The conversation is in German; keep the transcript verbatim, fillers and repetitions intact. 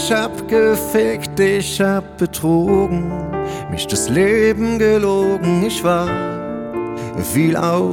Ich hab gefickt, ich hab betrogen, mich das Leben gelogen. Ich war viel auf